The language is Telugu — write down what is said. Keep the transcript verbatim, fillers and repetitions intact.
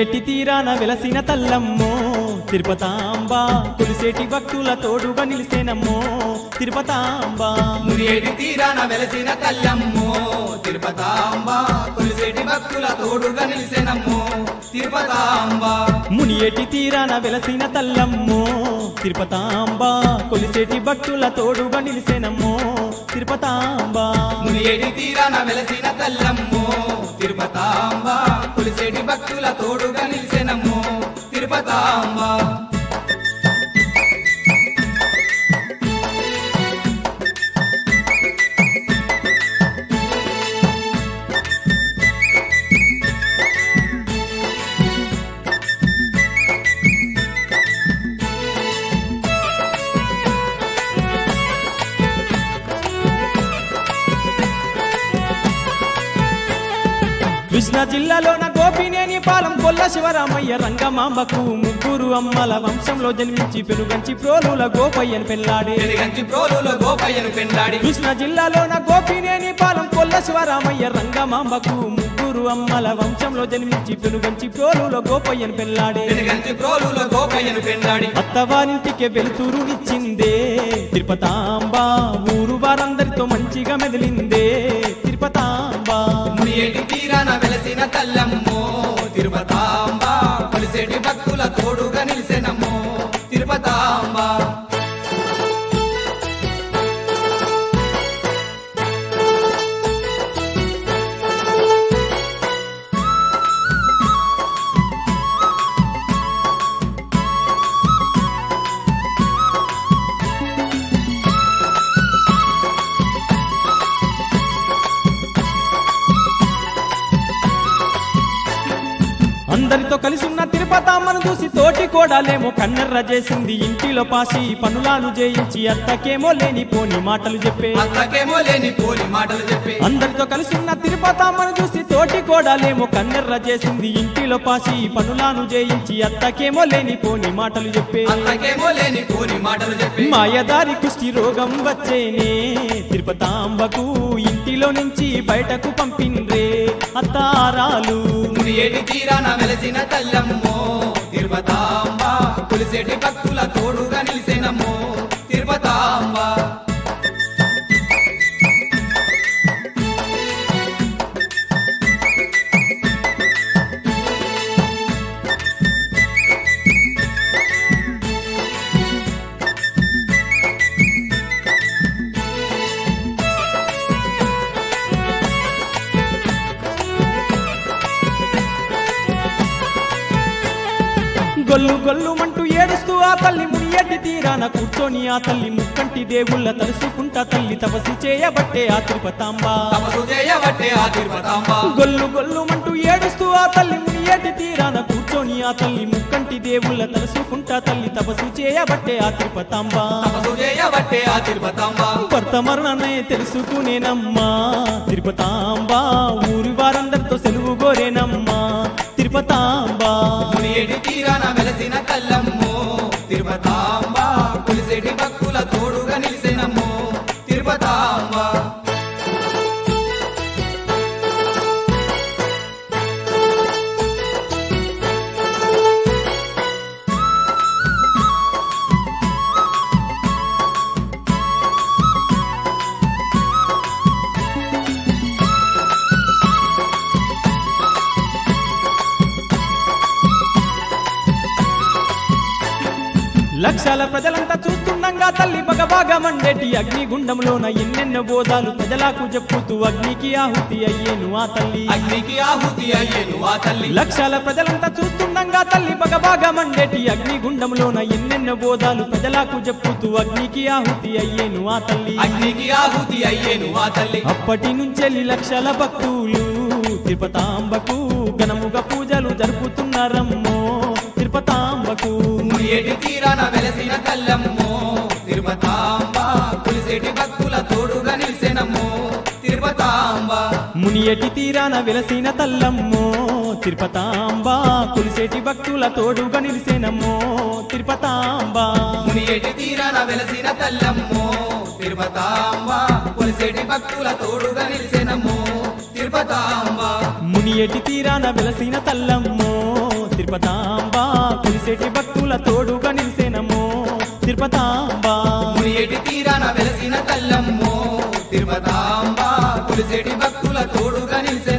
మునియేటి తీరాన వెలసిన తల్లమ్మో తిరుపతాంబ కొలిసేటి భక్తుల తోడుగా నిలిసేనమ్మో తిరుపతాంబ మునియేటి తీరాన వెలసిన తల్లమ్మో తిరుపతాంబ కొలిసేటి భక్తుల తోడుగా నిలిసేనమ్మో తిరుపతాంబ మునియేటి తీరాన వెలసిన తల్లమ్మో తిరుపతాంబ కొలిసేటి భక్తుల తోడుగా నిలిసేనమ్మో తిరుపతాంబ మునియేటి తీరాన వెలసిన తల్లమ్మో తిరుపతాంబ కొలిసేటి భక్తుల తోడుగా నిలిసేనమ్మో తిరుపతాంబ కృష్ణా జిల్లాలోన గోపినేని పాలెం కొల్ల శివరామయ్య రంగమాంబకు ముగ్గురు అమ్మల వంశంలో జన్మించి పెనుగంచి ప్రోలుల గోపయ్యను పెళ్లాడి పెనుగంచి ప్రోలుల గోపయ్యను పెళ్లాడి కృష్ణా జిల్లాలోన గోపినేని పాలెం కొల్ల శివరామయ్య రంగమాంబకు ముగ్గురు అమ్మల వంశంలో జన్మించి పెనుగంచి ప్రోలుల గోపయ్యను పెళ్లాడి పెనుగంచి ప్రోలుల గోపయ్యను పెళ్లాడి అత్తవారింటికి వెలుతురునిచ్చిందే తిరుపతాంబ ఊరు వారందరితో మంచిగా మెదిలిందే తిరుపతాంబ మునియేటి తీరాన వెలసిన తల్లమ్మో తిరుపతాంబ కొలిసేటి భక్తుల తోడుగా నిలిసేనమ్మో తిరుపతాంబ అందరితో కలిసి ఉన్న తిరుపతాంబను చూసి తోటి కోడాలేమో కన్నెర్ర చేసింది ఇంటిలో పాసి పనులాను చేయించి అత్తకేమో లేని పోని మాటలు చెప్పే అత్తకేమో లేని పోని మాటలు చెప్పే అందరితో కలిసి ఉన్న తిరుపతాంబను చూసి తోటి కోడాలేమో కన్నెర్ర చేసింది ఇంటిలో పాసి పనులాను చేయించి అత్తకేమో లేని పోని మాటలు చెప్పే అత్తకేమో లేని పోని మాటలు చెప్పే మాయదారి కుష్టి రోగం వచ్చేనే తిరుపతాంబకు ఇంటిలో నుంచి బయటకు పంపిండ్రే అత్తారాలు మునియేటి తీరాన వెలసిన తల్లమ్మో తిరుపతాంబ కొలిసేటి భక్తుల తోడుగా నిలిసేనమ్మో తిరుపతాంబ గొల్లు గొల్లు మంటూ ఏడుస్తూ ఆ తల్లి మునియేటి తీరాన కూర్చొని ఆ తల్లి ముక్కంటి దేవుళ్ళ తలుసుకుంటా తల్లి తపస్సు చేయబట్టే ఆ తిరుపతాంబ తపస్సు చేయబట్టే ఆ తిరుపతాంబ గొల్లు గొల్లు మంటూ ఏడుస్తూ ఆ తల్లి మునియేటి తీరాన కూర్చొని ఆ తల్లి ముక్కంటి దేవుళ్ళ తలుసుకుంటా తల్లి తపస్సు చేయబట్టే ఆ తిరుపతాంబ తపస్సు చేయబట్టే ఆ తిరుపతాంబ భర్త మరణమే తెలుసుకునేనమ్మా తిరుపతాంబ ఊరి వారందరితో సెలవు గోరేనమ్మా తిరుపతాంబ మునియేటి తీరాన వెలసిన తల్లమ్మో తిరుపతాంబ కొలిసేటి భక్తుల తోడుగా నిలిసేనమ్మో తిరుపతాంబ లక్షల ప్రజలంతా చూస్తుండగా తల్లి బగబాగా మండేటి అగ్నిగుండంలోన ఎన్నెన్నో బోధాలు ప్రజలకు చెప్పుతూ అగ్నికి ఆహుతి అయ్యేను ఆ తల్లి అగ్నికి ఆహుతి అయ్యేను ఆ తల్లి లక్షల ప్రజలంతా చూస్తుండగా తల్లి బగబాగా మండేటి అగ్నిగుండంలోన ఎన్నెన్నో బోధాలు ప్రజలకు చెప్పుతూ అగ్నికి ఆహుతి అయ్యేను ఆ తల్లి అగ్నికి ఆహుతి అయ్యేను ఆ తల్లి అప్పటి నుంచెల్లి లక్షల భక్తులు తిరుపతాంబకు ఘనముగా పూజలు జరుపుతున్నారమ్మో తిరుపతాంబకు మునియేటి తీరాన వెలసిన తల్లమ్మో తిరుపతాంబ కొలిసేటి భక్తుల తోడుగా నిలిసేనమ్మో తిరుపతాంబ మునియేటి తీరాన వెలసిన తల్లమ్మో తిరుపతాంబ కొలిసేటి భక్తుల తోడుగా నిలిసేనమ్మో తిరుపతాంబ మునియేటి తీరాన వెలసిన తల్లమ్మో తిరుపతాంబ కొలిసేటి భక్తుల తోడుగా నిలిసేనమ్మో తిరుపతాంబ మునియేటి తీరాన వెలసిన తల్లమ్మో తిరుపతాంబ కులిసేటి భక్తుల తోడుగా నిలిసేనమ్మో తిరుపతాంబ మునియేటి తీరాన వెలసిన తల్లమ్మో తిరుపతాంబ కొలిసేటి భక్తుల తోడుగా నిలిసే